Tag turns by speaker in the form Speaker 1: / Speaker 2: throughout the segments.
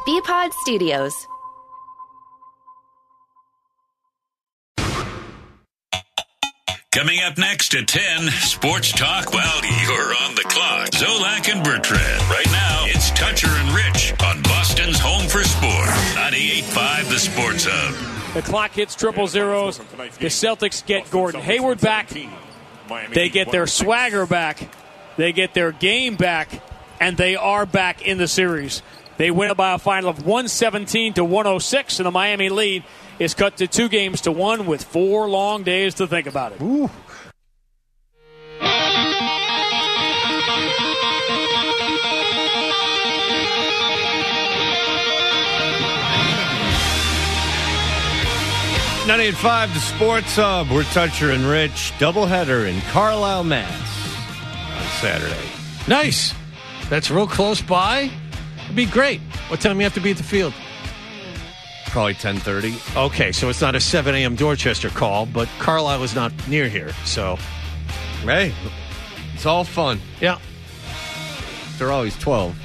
Speaker 1: BPod Studios.
Speaker 2: Coming up next at 10, Sports Talk while you're on the clock. Zolak and Bertrand. Right now, it's Toucher and Rich on Boston's Home for Sport. 98.5 The Sports Hub.
Speaker 3: The clock hits triple zeros. The Celtics get Gordon Hayward back. They get their swagger back. They get their game back. And they are back in the series. They win by a final of 117-106, and the Miami lead is cut to 2-1 with 4 long days to think about it.
Speaker 4: Ooh. .98.5 The Sports Hub. We're Toucher and Rich. Doubleheader in Carlisle, Mass. on Saturday.
Speaker 5: Nice. That's real close by. It'd be great. What time do you have to be at the field?
Speaker 4: Probably 10:30.
Speaker 5: Okay, so it's not a 7 a.m. Dorchester call, but Carlisle is not near here, so.
Speaker 4: Hey, it's all fun.
Speaker 5: Yeah.
Speaker 4: They're always 12.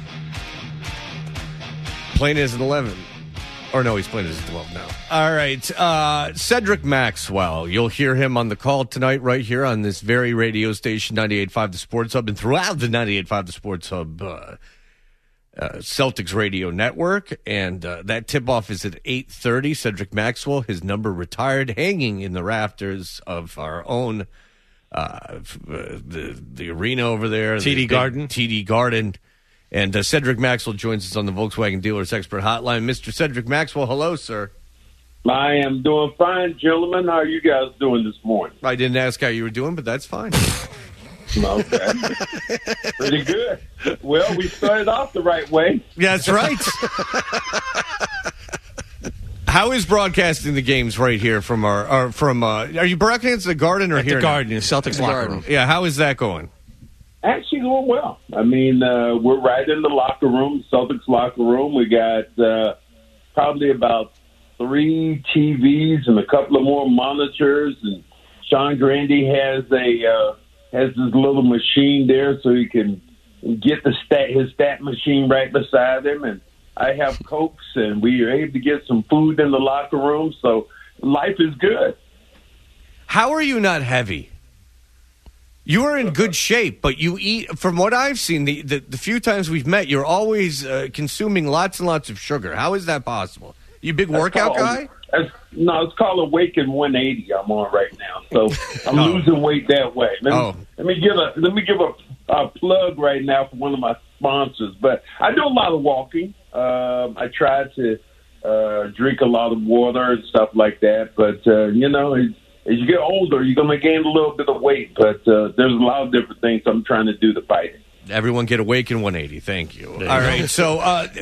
Speaker 4: Playing as an 11. Or no, he's playing as a 12 now. All right. Cedric Maxwell. You'll hear him on the call tonight right here on this very radio station, 98.5 The Sports Hub, and throughout the 98.5 The Sports Hub Celtics radio network. And that tip-off is at 8:30. Cedric Maxwell, his number retired, hanging in the rafters of our own the arena over there.
Speaker 5: TD Garden.
Speaker 4: TD Garden. And Cedric Maxwell joins us on the Volkswagen Dealers Expert Hotline. Mr. Cedric Maxwell, hello, sir.
Speaker 6: I am doing fine, gentlemen. How are you guys doing this morning?
Speaker 4: I didn't ask how you were doing, but that's fine.
Speaker 6: Okay. Pretty good. Well, we started off the right way.
Speaker 4: Yeah, that's right. How is broadcasting the games right here from are you broadcasting the Garden or
Speaker 5: at
Speaker 4: here?
Speaker 5: The Garden, the Celtics locker room.
Speaker 4: Yeah, how is that going?
Speaker 6: Actually going well. I mean, we're right in the locker room, Celtics locker room. We got probably about 3 TVs and a couple of more monitors. And Sean Grandy has this little machine there so he can get his stat machine right beside him. And I have Cokes, and we are able to get some food in the locker room. So life is good.
Speaker 4: How are you not heavy? You are in good shape, but you eat, from what I've seen, the few times we've met, you're always consuming lots and lots of sugar. How is that possible? You a big workout guy?
Speaker 6: No, it's called Awaken 180 I'm on right now. So I'm losing weight that way. Let me give a plug right now for one of my sponsors. But I do a lot of walking. I try to drink a lot of water and stuff like that. But, as you get older, you're going to gain a little bit of weight, but there's a lot of different things I'm trying to do to fight it.
Speaker 4: Everyone get Awaken 180. Thank you. All right. So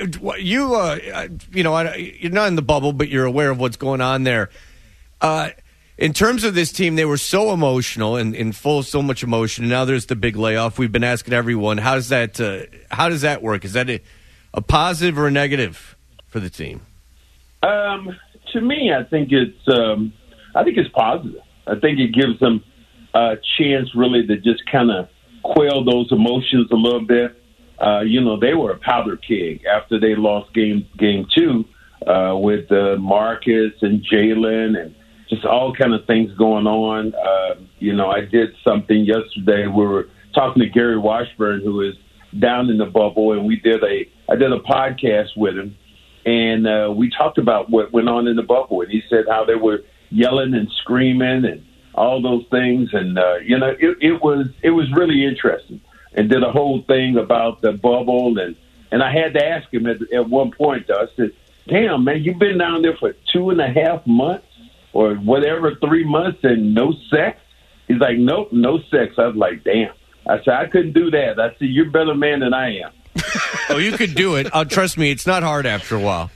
Speaker 4: you're not in the bubble, but you're aware of what's going on there. In terms of this team, they were so emotional and full of so much emotion. And now there's the big layoff. We've been asking everyone, how does that work? Is that a positive or a negative for the team?
Speaker 6: To me, I think it's positive. I think it gives them a chance really to just kind of quell those emotions a little bit. They were a powder keg after they lost game 2 with Marcus and Jalen and just all kind of things going on. I did something yesterday. We were talking to Gary Washburn, who is down in the bubble, and I did a podcast with him, and we talked about what went on in the bubble, and he said how they were yelling and screaming and all those things. And, it was really interesting, and did a whole thing about the bubble. And I had to ask him at one point, I said, damn, man, you've been down there for 2.5 months or whatever, 3 months and no sex? He's like, nope, no sex. I was like, damn. I said, I couldn't do that. I said, you're a better man than I am.
Speaker 4: Oh, you could do it. Trust me, it's not hard after a while.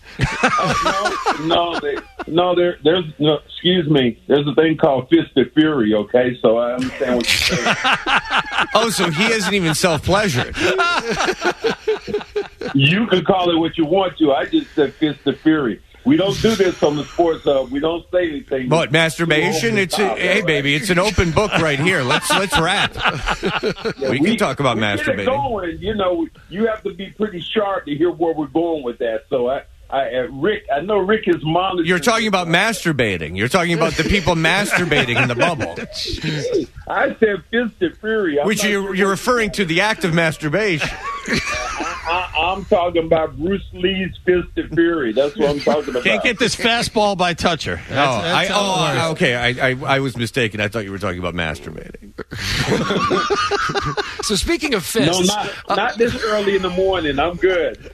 Speaker 6: Excuse me. There's a thing called Fist of Fury, okay? So I understand what you're saying.
Speaker 4: Oh, so he hasn't even self-pleasured.
Speaker 6: You can call it what you want to. I just said Fist of Fury. We don't do this on the Sports Hub. We don't say anything.
Speaker 4: What, masturbation? Hey, baby, it's an open book right here. Let's wrap.
Speaker 6: Yeah,
Speaker 4: we can talk about masturbating.
Speaker 6: Get it going. You know, you have to be pretty sharp to hear where we're going with that. So, Rick, I know Rick is monitoring.
Speaker 4: You're talking about masturbating. You're talking about the people masturbating in the bubble.
Speaker 6: I said fisted fury.
Speaker 4: Which you're referring to the act of masturbation.
Speaker 6: I'm talking about Bruce Lee's Fisted Fury. That's what I'm talking about.
Speaker 5: Can't get this fastball by toucher.
Speaker 4: Okay. I was mistaken. I thought you were talking about masturbating.
Speaker 1: So speaking of fists,
Speaker 6: no, not this early in the morning. I'm good.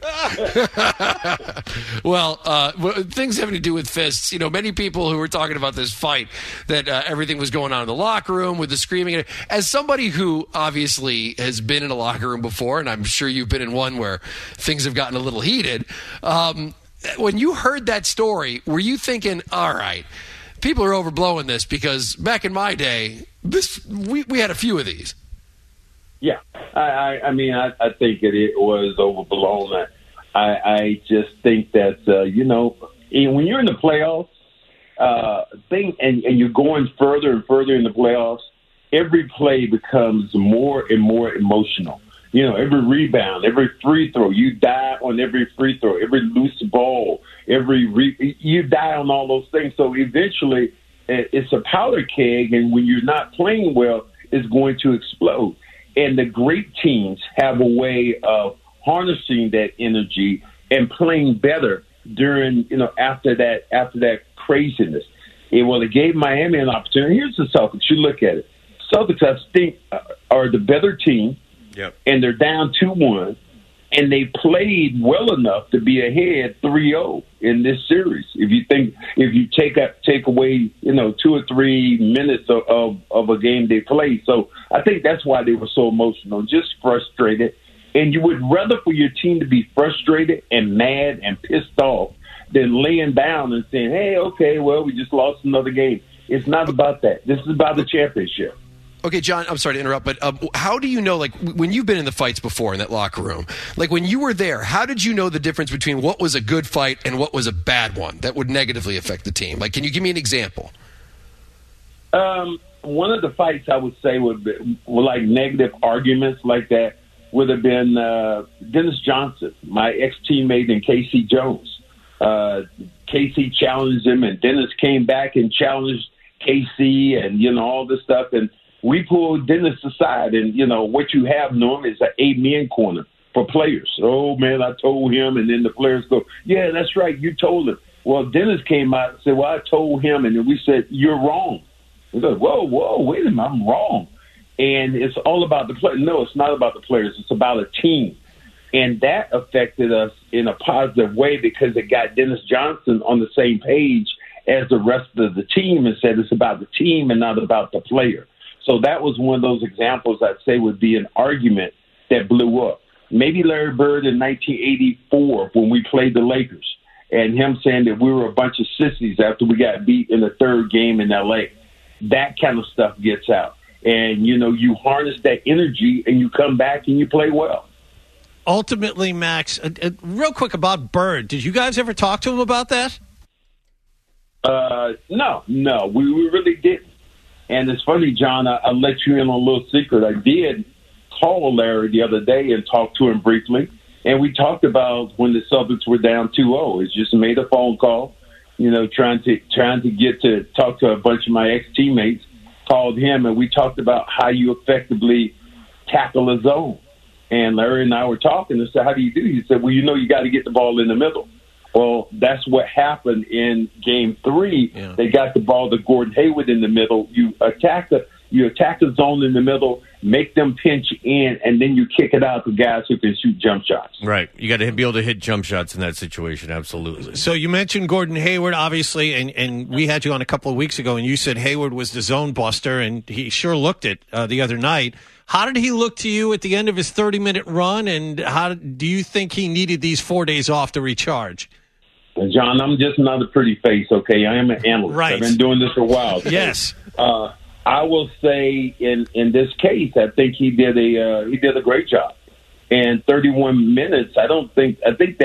Speaker 1: Well, things having to do with fists. You know, many people who were talking about this fight, that everything was going on in the locker room with the screaming. As somebody who obviously has been in a locker room before, and I'm sure you've been in one where things have gotten a little heated, when you heard that story, were you thinking, all right, people are overblowing this? Because back in my day, we had a few of these.
Speaker 6: Yeah, I mean, I think it was overblown. I just think that, when you're in the playoffs, and you're going further and further in the playoffs, every play becomes more and more emotional. You know, every rebound, every free throw, you die on every free throw, every loose ball, you die on all those things. So eventually it's a powder keg, and when you're not playing well, it's going to explode. And the great teams have a way of harnessing that energy and playing better during, after that craziness. It gave Miami an opportunity. Here's the Celtics. You look at it. Celtics, I think, are the better team.
Speaker 4: Yep. And
Speaker 6: they're down 2-1, and they played well enough to be ahead 3-0 in this series. If you take away 2 or 3 minutes of a game they played, so I think that's why they were so emotional, just frustrated. And you would rather for your team to be frustrated and mad and pissed off than laying down and saying, "Hey, okay, well, we just lost another game." It's not about that. This is about the championship.
Speaker 1: Okay, John, I'm sorry to interrupt, but how do you know, like, when you've been in the fights before in that locker room, like when you were there, how did you know the difference between what was a good fight and what was a bad one that would negatively affect the team? Like, can you give me an example?
Speaker 6: One of the fights I would say were like negative arguments like that would have been Dennis Johnson, my ex-teammate, and Casey Jones. Casey challenged him, and Dennis came back and challenged Casey and, all this stuff, and we pulled Dennis aside, and, what you have, Norm, is an amen corner for players. Oh, man, I told him, and then the players go, yeah, that's right, you told him. Well, Dennis came out and said, well, I told him, and then we said, you're wrong. We go, whoa, wait a minute, I'm wrong. And it's all about the players. No, it's not about the players. It's about a team. And that affected us in a positive way because it got Dennis Johnson on the same page as the rest of the team and said it's about the team and not about the player. So that was one of those examples I'd say would be an argument that blew up. Maybe Larry Bird in 1984 when we played the Lakers and him saying that we were a bunch of sissies after we got beat in the third game in L.A. That kind of stuff gets out. And, you harness that energy and you come back and you play well.
Speaker 5: Ultimately, Max, real quick about Bird. Did you guys ever talk to him about that?
Speaker 6: No, we really didn't. And it's funny, John, I'll let you in on a little secret. I did call Larry the other day and talk to him briefly. And we talked about when the Celtics were down 2-0. It's just made a phone call, trying to get to talk to a bunch of my ex-teammates, called him, and we talked about how you effectively tackle a zone. And Larry and I were talking and said, how do you do? He said, well, you got to get the ball in the middle. Well, that's what happened in Game 3. Yeah. They got the ball to Gordon Hayward in the middle. You attack the zone in the middle, make them pinch in, and then you kick it out to guys who can shoot jump shots.
Speaker 4: Right. You got to be able to hit jump shots in that situation, absolutely.
Speaker 5: So you mentioned Gordon Hayward, obviously, and we had you on a couple of weeks ago, and you said Hayward was the zone buster, and he sure looked it the other night. How did he look to you at the end of his 30-minute run, and how do you think he needed these 4 days off to recharge?
Speaker 6: John, I'm just not a pretty face, okay? I am an analyst. Right. I've been doing this for a while. So,
Speaker 5: yes.
Speaker 6: I will say in this case, I think he did a great job. And 31 minutes, I think that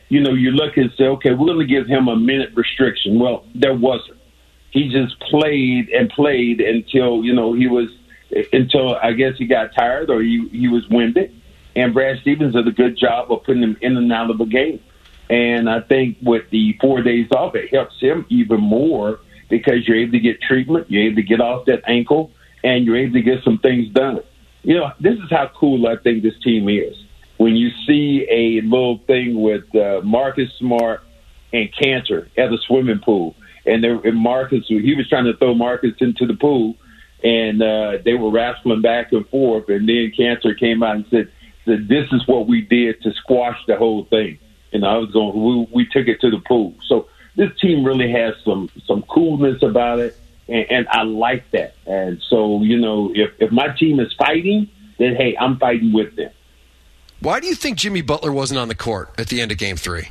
Speaker 6: you look and say, okay, we're going to give him a minute restriction. Well, there wasn't. He just played and played until, until I guess he got tired or he was winded. And Brad Stevens did a good job of putting him in and out of the game. And I think with the 4 days off, it helps him even more because you're able to get treatment, you're able to get off that ankle, and you're able to get some things done. This is how cool I think this team is. When you see a little thing with Marcus Smart and Cantor at the swimming pool, and Marcus, he was trying to throw Marcus into the pool, and they were wrestling back and forth, and then Cantor came out and said, this is what we did to squash the whole thing. And I was going, we took it to the pool. So this team really has some coolness about it, and I like that. And so, if my team is fighting, then, hey, I'm fighting with them.
Speaker 1: Why do you think Jimmy Butler wasn't on the court at the end of Game 3?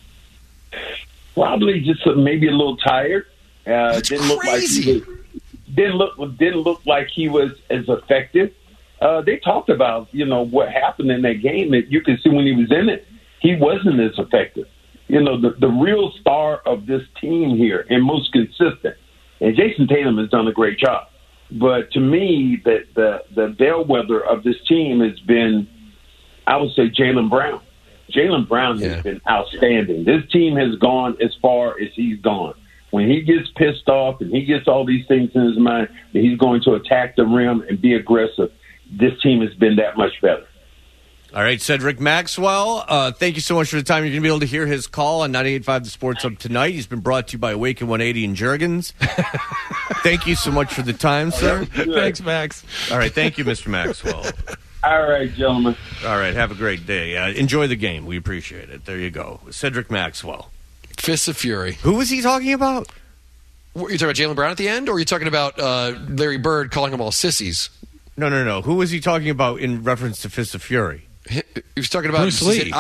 Speaker 6: Probably just maybe a little tired.
Speaker 1: That's crazy.
Speaker 6: Didn't look like he was as effective. They talked about, what happened in that game. That you can see when he was in it, he wasn't as effective. The real star of this team here and most consistent, and Jason Tatum has done a great job. But to me, the bellwether of this team has been, I would say, Jaylen Brown. Jaylen Brown has been outstanding. This team has gone as far as he's gone. When he gets pissed off and he gets all these things in his mind that he's going to attack the rim and be aggressive, this team has been that much better.
Speaker 4: All right, Cedric Maxwell, thank you so much for the time. You're going to be able to hear his call on 98.5 The Sports Hub tonight. He's been brought to you by Awaken 180 and Juergens. Thank you so much for the time, sir.
Speaker 5: Thanks, Max.
Speaker 4: All right, thank you, Mr. Maxwell.
Speaker 6: All right, gentlemen.
Speaker 4: All right, have a great day. Enjoy the game. We appreciate it. There you go. Cedric Maxwell.
Speaker 1: Fists of Fury.
Speaker 4: Who was he talking about?
Speaker 1: Were you talking about Jaylen Brown at the end, or are you talking about Larry Bird calling them all sissies?
Speaker 4: No. Who was he talking about in reference to Fists of Fury?
Speaker 1: He was talking about
Speaker 5: Bruce Lee.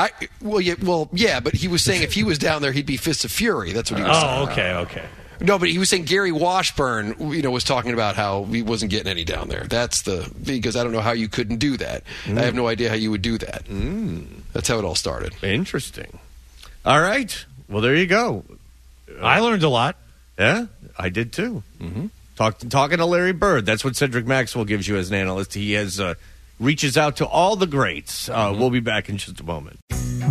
Speaker 1: But he was saying if he was down there, he'd be Fists of Fury. That's what he was saying.
Speaker 5: Okay.
Speaker 1: No, but he was saying Gary Washburn, was talking about how he wasn't getting any down there. Because I don't know how you couldn't do that. I have no idea how you would do that. That's how it all started.
Speaker 4: Interesting. All right. Well, there you go.
Speaker 5: I learned a lot.
Speaker 4: Yeah, I did too. Mm-hmm. Talking to Larry Bird. That's what Cedric Maxwell gives you as an analyst. He has reaches out to all the greats. We'll be back in just a moment.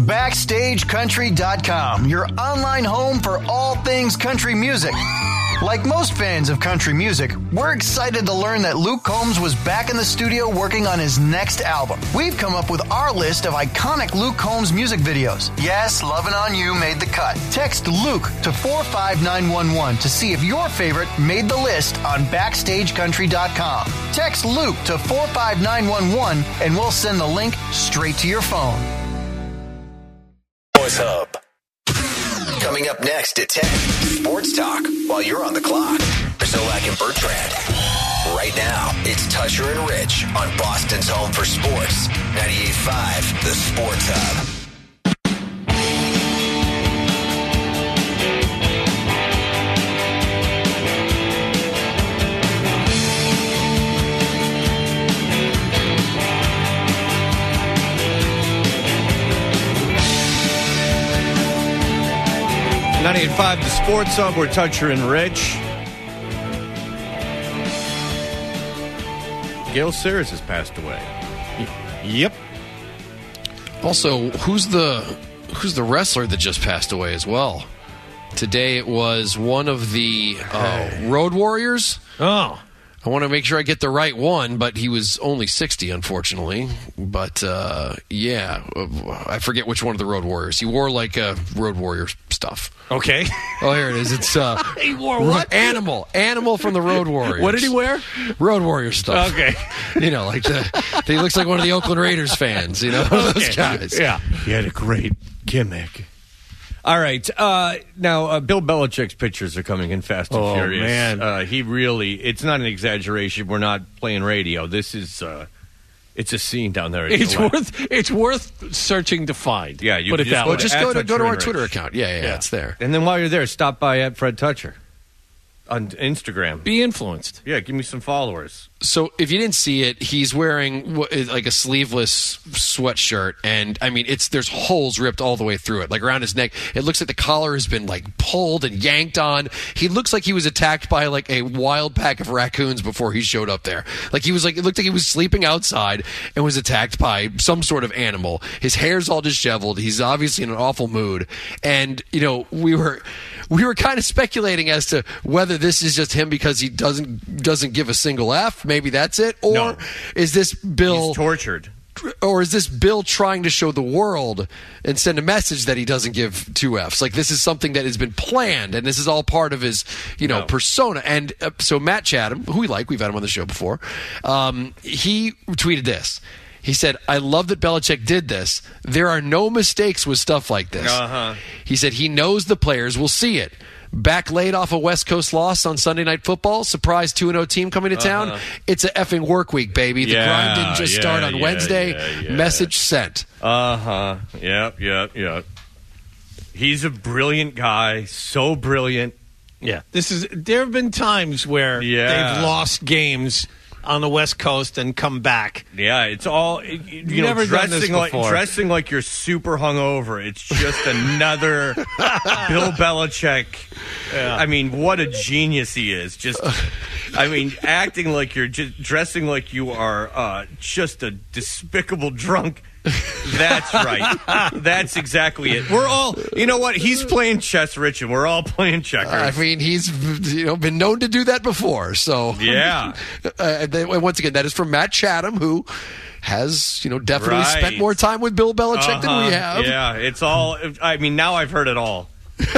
Speaker 7: BackstageCountry.com, your online home for all things country music. Like most fans of country music, we're excited to learn that Luke Combs was back in the studio working on his next album. We've come up with our list of iconic Luke Combs music videos. Yes, Lovin' On You made the cut. Text Luke to 45911 to see if your favorite made the list on BackstageCountry.com. Text Luke to 45911 and we'll send the link straight to your phone.
Speaker 8: Sports Hub. Coming up next at 10, Sports Talk while you're on the clock. Zolak and Bertrand. Right now, it's Tusher and Rich on Boston's home for sports. 98.5, The Sports Hub.
Speaker 4: .5 The Sports Hub. We're Toucher and Rich. Gale Sayers has passed away.
Speaker 5: Yep.
Speaker 1: Also, who's the wrestler that just passed away as well? Today it was one of the Road Warriors.
Speaker 5: Oh.
Speaker 1: I want to make sure I get the right one, but he was only 60, unfortunately. But, I forget which one of the Road Warriors. He wore, Road Warrior stuff.
Speaker 5: Okay.
Speaker 1: Oh, here it is. It's
Speaker 5: he wore what?
Speaker 1: Animal from the Road Warriors.
Speaker 5: What did he wear?
Speaker 1: Road Warrior stuff.
Speaker 5: Okay.
Speaker 1: He looks like one of the Oakland Raiders fans, those guys.
Speaker 5: Yeah.
Speaker 4: He had a great gimmick. All right. Now, Bill Belichick's pictures are coming in fast and furious.
Speaker 5: Man.
Speaker 4: He really, it's not an exaggeration. We're not playing radio. This is, it's a scene down there.
Speaker 5: It's worth searching to find.
Speaker 4: Yeah, you
Speaker 5: put it that way.
Speaker 1: Just go to our Twitter account. Yeah, it's there.
Speaker 4: And then while you're there, stop by at Fred Toucher. on Instagram.
Speaker 5: Be influenced.
Speaker 4: Yeah, give me some followers.
Speaker 1: So if you didn't see it, he's wearing like a sleeveless sweatshirt, and I mean, there's holes ripped all the way through it, like around his neck. It looks like the collar has been like pulled and yanked on. He looks like he was attacked by like a wild pack of raccoons before he showed up there. Like it looked like he was sleeping outside and was attacked by some sort of animal. His hair's all disheveled. He's obviously in an awful mood, and we were kind of speculating as to whether this is just him because he doesn't give a single F. Maybe that's it. Or
Speaker 4: No.
Speaker 1: is this Bill
Speaker 4: He's tortured?
Speaker 1: Or is this Bill trying to show the world and send a message that he doesn't give 2 Fs? Like this is something that has been planned, and this is all part of his, persona. And so Matt Chatham, who we like, we've had him on the show before, he tweeted this. He said, "I love that Belichick did this. There are no mistakes with stuff like this." He said he knows the players will see it. Back late off a West Coast loss on Sunday Night Football. Surprise 2-0 team coming to town. It's a effing work week, baby. The grind didn't just start on Wednesday. Message sent.
Speaker 4: Yep. He's a brilliant guy. So brilliant.
Speaker 5: Yeah. There have been times where they've lost games on the West Coast and come back.
Speaker 4: Yeah, it's all
Speaker 5: never done this before.
Speaker 4: Dressing like you're super hungover. It's just another Bill Belichick. Yeah. I mean, what a genius he is. Acting like you're just dressing like you are just a despicable drunk. That's right. That's exactly it. We're all, you know what? He's playing chess, Rich, and we're all playing checkers.
Speaker 1: I mean, he's been known to do that before. So
Speaker 4: yeah.
Speaker 1: And once again, that is from Matt Chatham, who has definitely spent more time with Bill Belichick than we have.
Speaker 4: Yeah, it's all. I mean, now I've heard it all.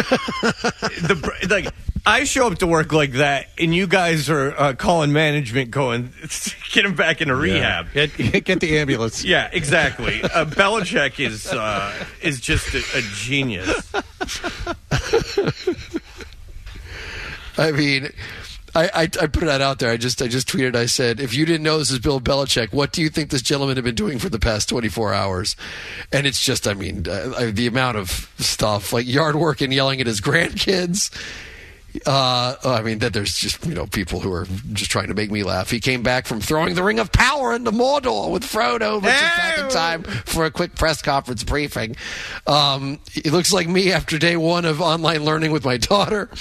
Speaker 4: I show up to work like that, and you guys are calling management, going, "Get him back into rehab.
Speaker 5: Get the ambulance."
Speaker 4: Yeah, exactly. Belichick is just a genius.
Speaker 1: I mean, I put that out there. I just tweeted. I said, if you didn't know this is Bill Belichick, what do you think this gentleman had been doing for the past 24 hours? And it's just, the amount of stuff, like yard work and yelling at his grandkids. That there's just people who are just trying to make me laugh. He came back from throwing the Ring of Power into Mordor with Frodo, but back in time for a quick press conference briefing. It looks like me after day one of online learning with my daughter.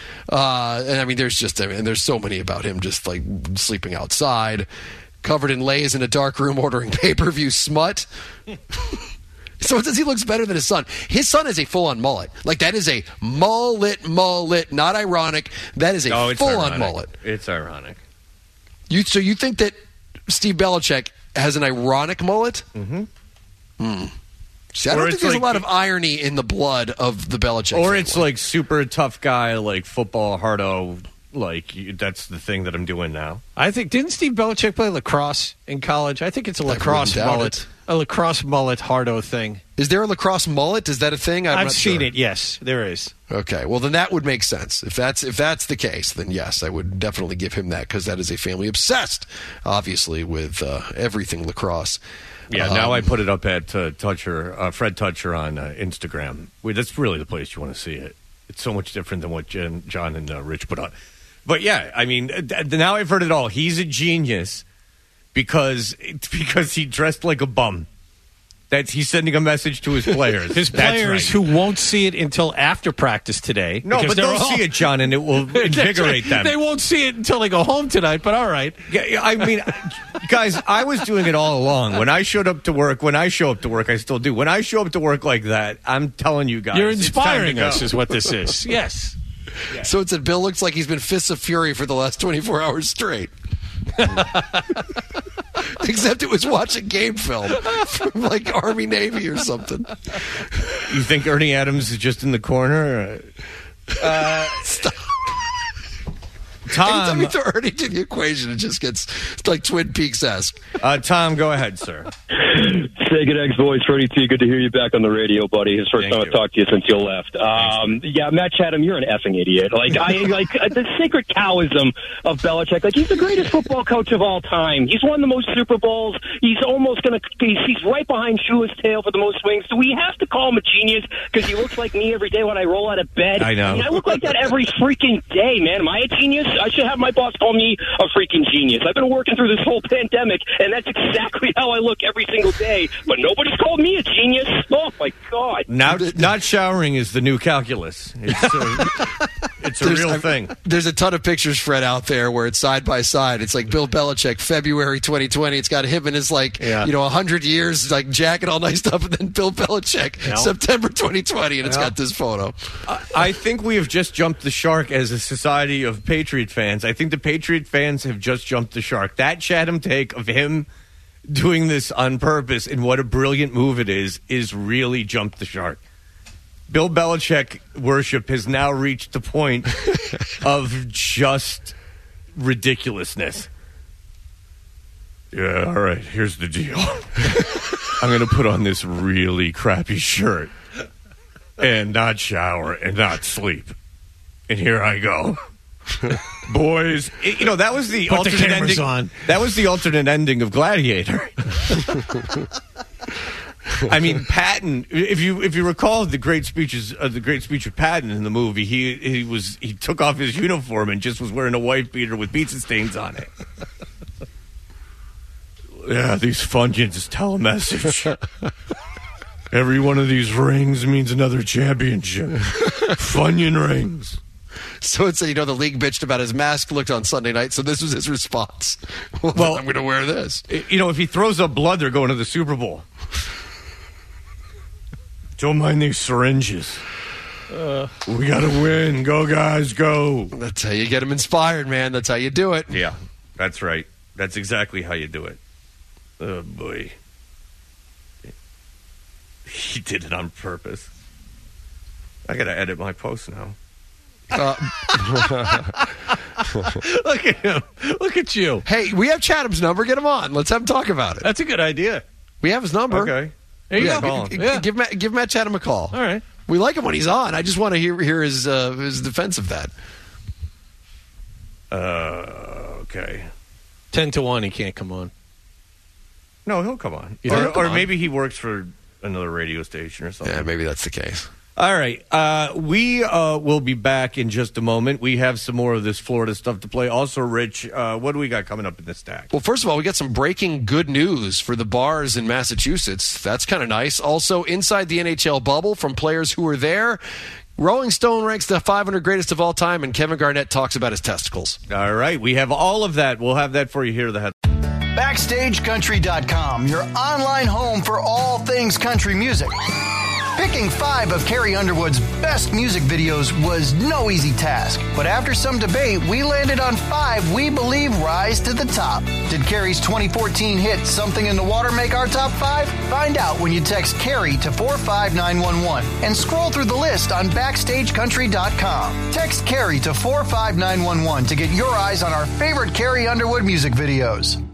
Speaker 1: There's so many about him, just like sleeping outside, covered in Lay's in a dark room, ordering pay-per-view smut. So it says he looks better than his son. His son is a full-on mullet. Like, that is a mullet, not ironic. That is a full-on mullet.
Speaker 4: It's ironic.
Speaker 1: So you think that Steve Belichick has an ironic mullet? Mm-hmm. See, I don't think there's a lot of irony in the blood of the Belichick family.
Speaker 4: Or it's like super tough guy, like football hardo. Like, that's the thing that I'm doing now.
Speaker 5: Didn't Steve Belichick play lacrosse in college? I think it's a lacrosse mullet. A lacrosse mullet hardo thing.
Speaker 1: Is there a lacrosse mullet? Is that a thing?
Speaker 5: I've seen it, yes. There is.
Speaker 1: Okay, well, then that would make sense. If that's the case, then yes, I would definitely give him that, because that is a family obsessed, obviously, with everything lacrosse.
Speaker 4: Yeah, now I put it up at Fred Toucher on Instagram. That's really the place you want to see it. It's so much different than what John and Rich put on. But yeah, I mean, now I've heard it all. He's a genius because he dressed like a bum. He's sending a message to his players.
Speaker 5: His players who won't see it until after practice today.
Speaker 4: No, but they'll see it, John, and it will invigorate them.
Speaker 5: They won't see it until they go home tonight, but all right.
Speaker 4: Yeah, I mean, guys, I was doing it all along. When I show up to work, I still do. When I show up to work like that, I'm telling you guys.
Speaker 5: You're inspiring us is what this is. Yes.
Speaker 1: Yeah. So it's that Bill looks like he's been Fists of Fury for the last 24 hours straight. Except it was watching game film from like Army Navy or something.
Speaker 4: You think Ernie Adams is just in the corner?
Speaker 1: Stop. Anytime you throw Ernie to the equation, it just gets like Twin Peaks-esque.
Speaker 4: Tom, go ahead, sir.
Speaker 9: Sega X voice, Freddie T. Good to hear you back on the radio, buddy. It's the first time I've talked to you since you left. Yeah, Matt Chatham, you're an effing idiot. The sacred Taoism of Belichick. Like, he's the greatest football coach of all time. He's won the most Super Bowls. He's right behind Shua's tail for the most wins. Do we have to call him a genius because he looks like me every day when I roll out of bed?
Speaker 4: I know.
Speaker 9: I look like that every freaking day, man. Am I a genius? I should have my boss call me a freaking genius. I've been working through this whole pandemic, and that's exactly how I look every single day. But nobody's called me a genius. Oh, my God.
Speaker 4: Not showering is the new calculus. It's a real thing.
Speaker 1: There's a ton of pictures, Fred, out there where it's side by side. It's like Bill Belichick, February 2020. It's got him in his 100 years, like jacket all niced up, and then Bill Belichick, September 2020, and it's got this photo.
Speaker 4: I think we have just jumped the shark as a society of Patriot fans. I think the Patriot fans have just jumped the shark. That Chatham take of him doing this on purpose and what a brilliant move it is really jumped the shark. Bill Belichick worship has now reached the point of just ridiculousness. Yeah, all right, here's the deal. I'm going to put on this really crappy shirt and not shower and not sleep. And here I go. Boys, that was the alternate ending. On. That was the alternate ending of Gladiator. I mean, Patton. If you recall the great speech of Patton in the movie, he took off his uniform and just was wearing a wife beater with pizza stains on it. Yeah, these Funyuns tell a message. Every one of these rings means another championship. Funyun rings.
Speaker 1: So it's the league bitched about his mask looked on Sunday night, so this was his response. Well, I'm going to wear this.
Speaker 4: If he throws up blood, they're going to the Super Bowl. Don't mind these syringes. We got to win. Go, guys, go.
Speaker 1: That's how you get them inspired, man. That's how you do it.
Speaker 4: Yeah, that's right. That's exactly how you do it. Oh, boy. He did it on purpose. I got to edit my post now.
Speaker 5: Look at him. Look at you.
Speaker 1: Hey, we have Chatham's number. Get him on. Let's have him talk about it.
Speaker 5: That's a good idea.
Speaker 1: We have his number.
Speaker 4: Okay.
Speaker 5: There you go.
Speaker 1: Give Matt Chatham a call.
Speaker 5: All right.
Speaker 1: We like him when he's on. I just want to hear his defense of that.
Speaker 4: Okay.
Speaker 5: 10-1, he can't come on.
Speaker 4: No, he'll come on. Or maybe he works for another radio station or something.
Speaker 1: Yeah, maybe that's the case.
Speaker 4: All right. We will be back in just a moment. We have some more of this Florida stuff to play. Also, Rich, what do we got coming up in this stack?
Speaker 1: Well, first of all, we got some breaking good news for the bars in Massachusetts. That's kind of nice. Also, inside the NHL bubble from players who were there, Rolling Stone ranks the 500 greatest of all time, and Kevin Garnett talks about his testicles.
Speaker 4: All right. We have all of that. We'll have that for you here.
Speaker 7: BackstageCountry.com, your online home for all things country music. Picking 5 of Carrie Underwood's best music videos was no easy task. But after some debate, we landed on 5 we believe rise to the top. Did Carrie's 2014 hit Something in the Water make our top 5? Find out when you text Carrie to 45911 and scroll through the list on BackstageCountry.com. Text Carrie to 45911 to get your eyes on our favorite Carrie Underwood music videos.